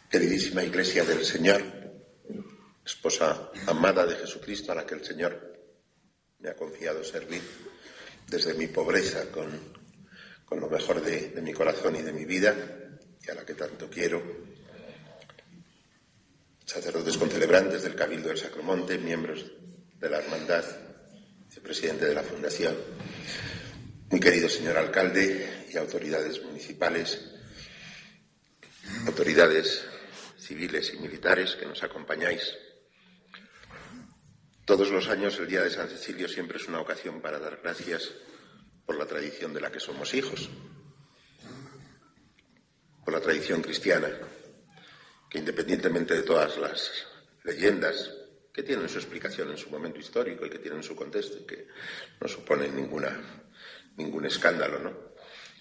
Queridísima Iglesia del Señor, esposa amada de Jesucristo, a la que el Señor me ha confiado servir desde mi pobreza con lo mejor de mi corazón y de mi vida, y a la que tanto quiero, sacerdotes concelebrantes del Cabildo del Sacromonte, miembros de la Hermandad, vicepresidente de la Fundación, muy querido señor alcalde y autoridades municipales, autoridades civiles y militares que nos acompañáis. Todos los años el Día de San Cecilio siempre es una ocasión para dar gracias por la tradición de la que somos hijos, por la tradición cristiana, que independientemente de todas las leyendas que tienen su explicación en su momento histórico y que tienen su contexto y que no suponen ningún escándalo, ¿no?,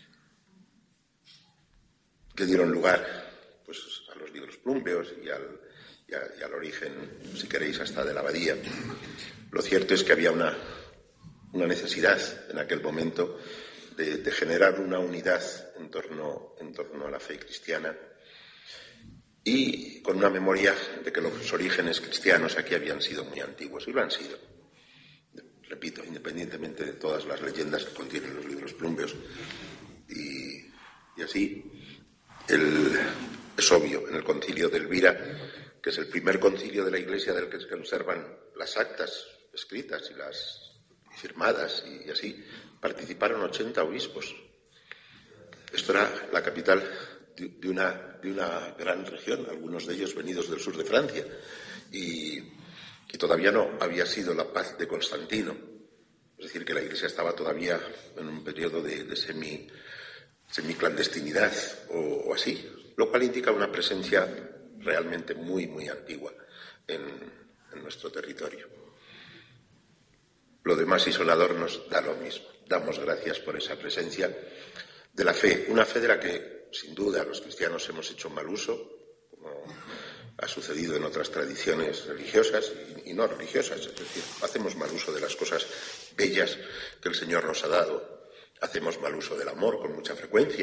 que dieron lugar pues a los libros plúmbeos y al origen, si queréis, hasta de la abadía. Lo cierto es que había una necesidad en aquel momento de generar una unidad en torno a la fe cristiana y con una memoria de que los orígenes cristianos aquí habían sido muy antiguos, y lo han sido. Repito, independientemente de todas las leyendas que contienen los libros plúmbeos. Y así, es obvio, en el concilio de Elvira, que es el primer concilio de la Iglesia del que se conservan las actas escritas y las firmadas, y así, participaron 80 obispos. Esto era la capital de una gran región, algunos de ellos venidos del sur de Francia, y todavía no había sido la paz de Constantino. Es decir, que la Iglesia estaba todavía en un periodo de semiclandestinidad o así, lo cual indica una presencia realmente muy, muy antigua en nuestro territorio. Lo demás, si son adornos, da lo mismo. Damos gracias por esa presencia de la fe, una fe de la que, sin duda, los cristianos hemos hecho mal uso, como ha sucedido en otras tradiciones religiosas y no religiosas. Es decir, hacemos mal uso de las cosas bellas que el Señor nos ha dado. Hacemos mal uso del amor con mucha frecuencia.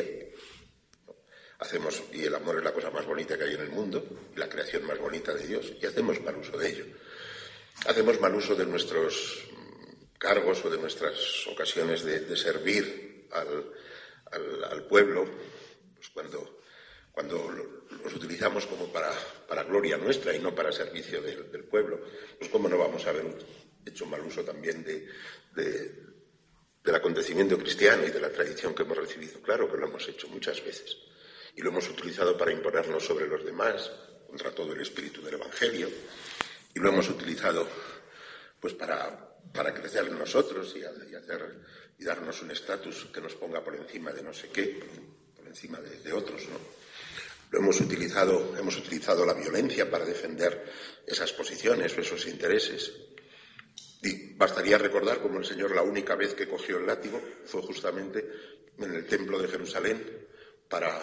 Y el amor es la cosa más bonita que hay en el mundo, y la creación más bonita de Dios, y hacemos mal uso de ello. Hacemos mal uso de nuestros cargos o de nuestras ocasiones de servir al pueblo, pues cuando los utilizamos como para gloria nuestra y no para servicio del pueblo, pues cómo no vamos a haber hecho mal uso también del acontecimiento cristiano y de la tradición que hemos recibido. Claro que lo hemos hecho muchas veces. Y lo hemos utilizado para imponernos sobre los demás, contra todo el espíritu del Evangelio, y lo hemos utilizado pues para crecer en nosotros y darnos un estatus que nos ponga por encima de no sé qué, por encima de otros, ¿no? Hemos utilizado la violencia para defender esas posiciones o esos intereses. Y bastaría recordar cómo el Señor, la única vez que cogió el látigo fue justamente en el templo de Jerusalén para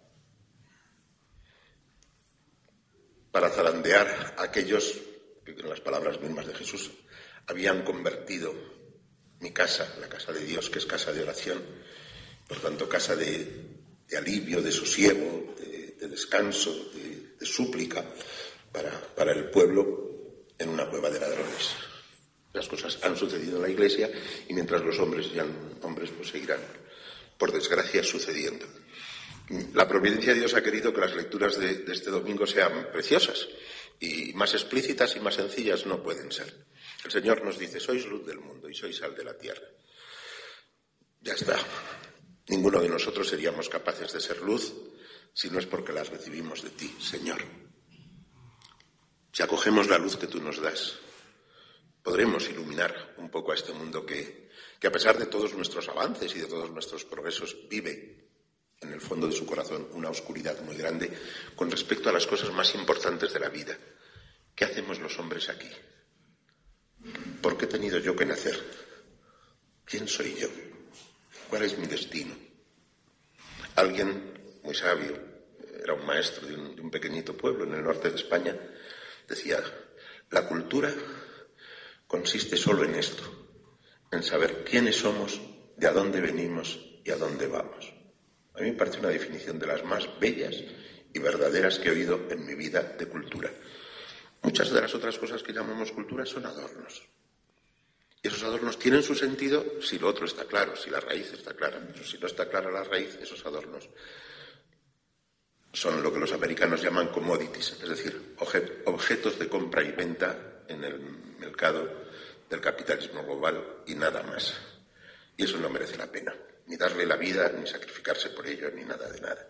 zarandear a aquellos que, en las palabras mismas de Jesús, habían convertido mi casa, la casa de Dios, que es casa de oración, por tanto casa de alivio, de sosiego, de descanso, de súplica para el pueblo, en una cueva de ladrones. Las cosas han sucedido en la Iglesia, y mientras los hombres sean hombres, pues seguirán, por desgracia, sucediendo. La providencia de Dios ha querido que las lecturas de este domingo sean preciosas, y más explícitas y más sencillas no pueden ser. El Señor nos dice: sois luz del mundo y sois sal de la tierra. Ya está. Ninguno de nosotros seríamos capaces de ser luz si no es porque las recibimos de ti, Señor. Si acogemos la luz que tú nos das, podremos iluminar un poco a este mundo que a pesar de todos nuestros avances y de todos nuestros progresos, vive en el fondo de su corazón una oscuridad muy grande con respecto a las cosas más importantes de la vida. ¿Qué hacemos los hombres aquí? ¿Por qué he tenido yo que nacer? ¿Quién soy yo? ¿Cuál es mi destino? Alguien muy sabio, era un maestro de un pequeñito pueblo en el norte de España, decía: la cultura consiste solo en esto, en saber quiénes somos, de a dónde venimos y a dónde vamos. A mí me parece una definición de las más bellas y verdaderas que he oído en mi vida de cultura. Muchas de las otras cosas que llamamos cultura son adornos. Y esos adornos tienen su sentido si lo otro está claro, si la raíz está clara. Pero si no está clara la raíz, esos adornos son lo que los americanos llaman commodities, es decir, objetos de compra y venta en el mercado del capitalismo global y nada más. Y eso no merece la pena, ni darle la vida, ni sacrificarse por ello, ni nada de nada.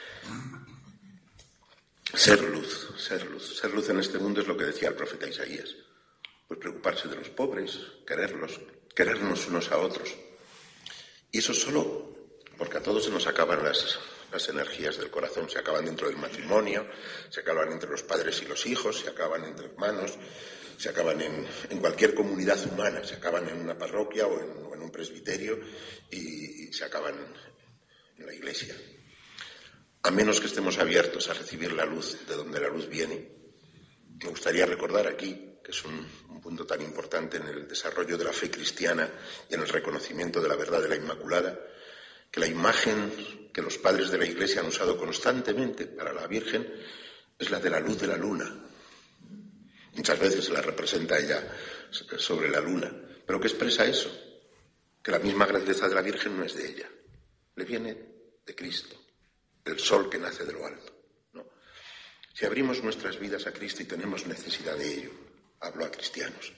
Ser luz en este mundo es lo que decía el profeta Isaías. Pues preocuparse de los pobres, querernos unos a otros. Y eso solo porque a todos se nos acaban las energías del corazón, se acaban dentro del matrimonio, se acaban entre los padres y los hijos, se acaban entre hermanos, se acaban en cualquier comunidad humana, se acaban en una parroquia o en un presbiterio y se acaban en la iglesia. A menos que estemos abiertos a recibir la luz de donde la luz viene. Me gustaría recordar aquí, que es un punto tan importante en el desarrollo de la fe cristiana y en el reconocimiento de la verdad de la Inmaculada, que la imagen que los padres de la Iglesia han usado constantemente para la Virgen es la de la luz de la luna. Muchas veces se la representa ella sobre la luna. ¿Pero qué expresa eso? Que la misma grandeza de la Virgen no es de ella, le viene de Cristo, el sol que nace de lo alto, ¿no? Si abrimos nuestras vidas a Cristo y tenemos necesidad de ello, hablo a cristianos,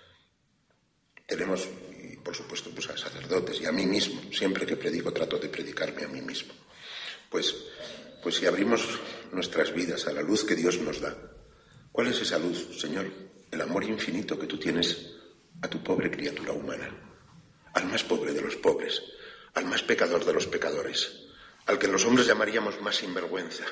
tenemos, y por supuesto, pues a sacerdotes y a mí mismo, siempre que predico trato de predicarme a mí mismo, pues si abrimos nuestras vidas a la luz que Dios nos da, ¿cuál es esa luz, Señor? El amor infinito que tú tienes a tu pobre criatura humana, al más pobre de los pobres, al más pecador de los pecadores, al que los hombres llamaríamos más sinvergüenza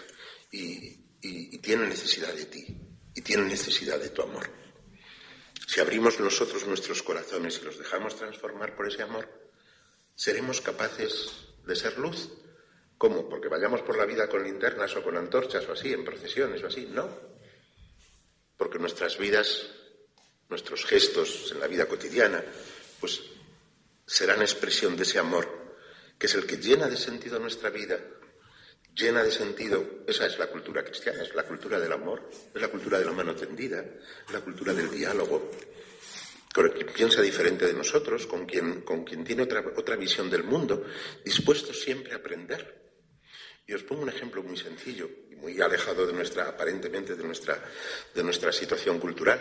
y tiene necesidad de ti, y tiene necesidad de tu amor. Si abrimos nosotros nuestros corazones y los dejamos transformar por ese amor, seremos capaces de ser luz. ¿Cómo? ¿Porque vayamos por la vida con linternas o con antorchas o así, en procesiones o así? No. Porque nuestras vidas, nuestros gestos en la vida cotidiana, pues serán expresión de ese amor, que es el que llena de sentido nuestra vida, llena de sentido. Esa es la cultura cristiana, es la cultura del amor, es la cultura de la mano tendida, es la cultura del diálogo, con quien piensa diferente de nosotros, con quien tiene otra visión del mundo, dispuesto siempre a aprender. Y os pongo un ejemplo muy sencillo y muy alejado aparentemente de nuestra situación cultural,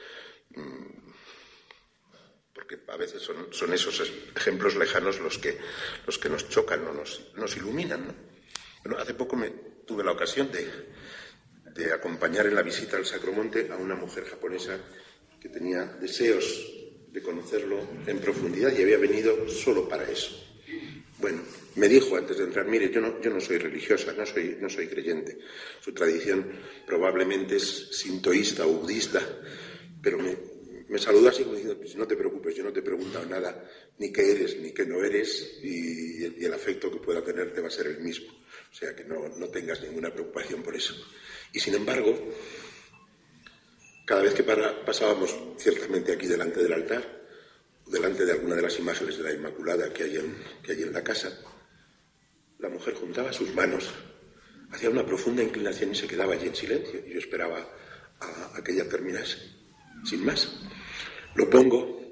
porque a veces son esos ejemplos lejanos los que nos chocan o nos iluminan, ¿no? Bueno, hace poco tuve la ocasión de acompañar en la visita al Sacromonte a una mujer japonesa que tenía deseos de conocerlo en profundidad y había venido solo para eso. Bueno, me dijo antes de entrar, mire, yo no soy religiosa, no soy creyente. Su tradición probablemente es sintoísta o budista, pero me saludó así como diciendo, pues no te preocupes, yo no te he preguntado nada, ni qué eres, ni qué no eres, y el afecto que pueda tenerte va a ser el mismo. O sea que no tengas ninguna preocupación por eso. Y sin embargo, cada vez que pasábamos ciertamente aquí delante del altar, delante de alguna de las imágenes de la Inmaculada que hay en la casa, la mujer juntaba sus manos, hacía una profunda inclinación y se quedaba allí en silencio. Y yo esperaba a que ella terminase, sin más. Lo pongo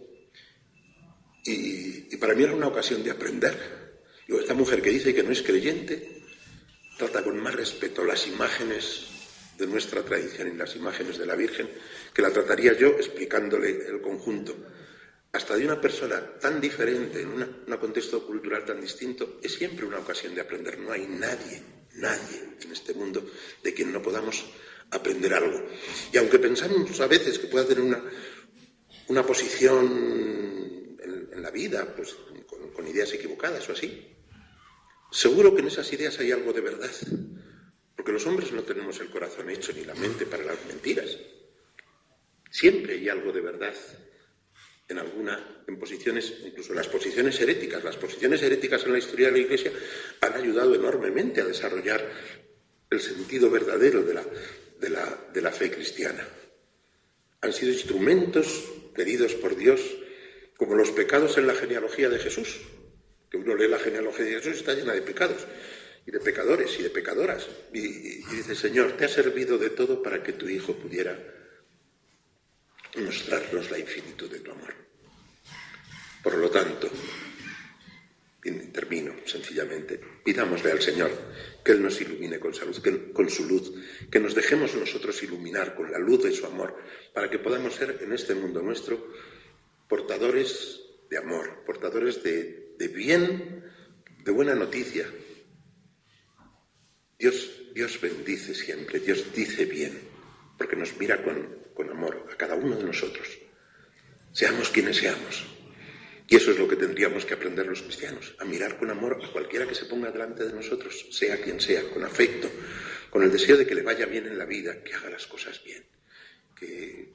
y para mí era una ocasión de aprender. Digo, esta mujer que dice que no es creyente trata con más respeto las imágenes de nuestra tradición y las imágenes de la Virgen, que la trataría yo explicándole el conjunto. Hasta de una persona tan diferente, en un contexto cultural tan distinto, es siempre una ocasión de aprender. No hay nadie en este mundo de quien no podamos aprender algo. Y aunque pensamos a veces que pueda tener una posición en la vida, pues con ideas equivocadas o así, seguro que en esas ideas hay algo de verdad, porque los hombres no tenemos el corazón hecho ni la mente para las mentiras. Siempre hay algo de verdad en posiciones, incluso las posiciones heréticas. Las posiciones heréticas en la historia de la Iglesia han ayudado enormemente a desarrollar el sentido verdadero de la fe cristiana. Han sido instrumentos queridos por Dios, como los pecados en la genealogía de Jesús, que uno lee la genealogía de Jesús y está llena de pecados. y de pecadores y de pecadoras. Y dice, Señor, te ha servido de todo para que tu Hijo pudiera mostrarnos la infinitud de tu amor. Por lo tanto, termino sencillamente, pidámosle al Señor que Él nos ilumine con su luz, que nos dejemos nosotros iluminar con la luz de su amor, para que podamos ser en este mundo nuestro portadores de amor, portadores de bien, de buena noticia. Dios bendice siempre, Dios dice bien, porque nos mira con amor a cada uno de nosotros, seamos quienes seamos. Y eso es lo que tendríamos que aprender los cristianos, a mirar con amor a cualquiera que se ponga delante de nosotros, sea quien sea, con afecto, con el deseo de que le vaya bien en la vida, que haga las cosas bien, que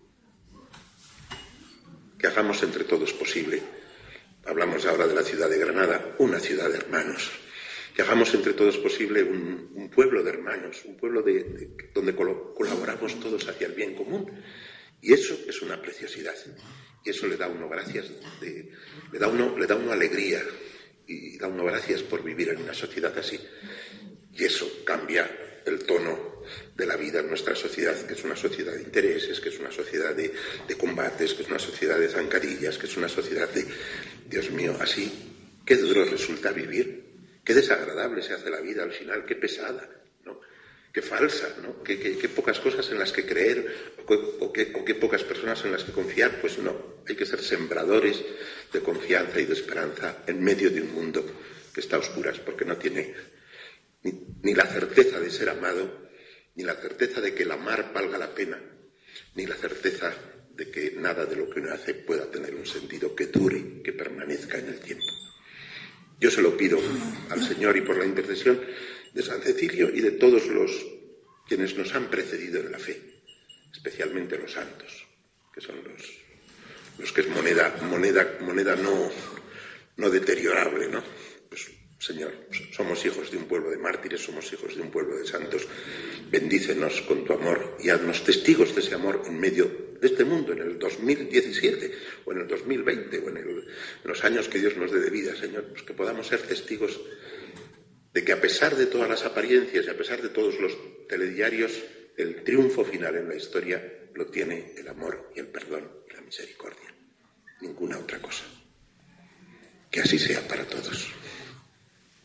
hagamos entre todos posible. Hablamos ahora de la ciudad de Granada, una ciudad de hermanos. Que hagamos entre todos posible un pueblo de hermanos, un pueblo donde colaboramos todos hacia el bien común. Y eso es una preciosidad. Y eso le da a uno gracias, le da a uno alegría y da a uno gracias por vivir en una sociedad así. Y eso cambia el tono de la vida en nuestra sociedad, que es una sociedad de intereses, que es una sociedad de combates, que es una sociedad de zancadillas, que es una sociedad de, Dios mío, así. Qué duro resulta vivir, qué desagradable se hace la vida al final, qué pesada, ¿no? Qué falsa, ¿no? Qué pocas cosas en las que creer o qué pocas personas en las que confiar. Pues no, hay que ser sembradores de confianza y de esperanza en medio de un mundo que está a oscuras, porque no tiene ni la certeza de ser amado, ni la certeza de que el amar valga la pena, ni la certeza de que nada de lo que uno hace pueda tener un sentido que dure, que permanezca en el tiempo. Yo se lo pido al Señor y por la intercesión de San Cecilio y de todos quienes nos han precedido en la fe, especialmente los santos, que son los que es moneda no deteriorable, ¿no? Pues, Señor, somos hijos de un pueblo de mártires, somos hijos de un pueblo de santos. Bendícenos con tu amor y haznos testigos de ese amor en medio de este mundo, en el 2017 o en el 2020 o en los años que Dios nos dé de vida, Señor, pues que podamos ser testigos de que a pesar de todas las apariencias y a pesar de todos los telediarios, el triunfo final en la historia lo tiene el amor y el perdón y la misericordia. Ninguna otra cosa. Que así sea para todos.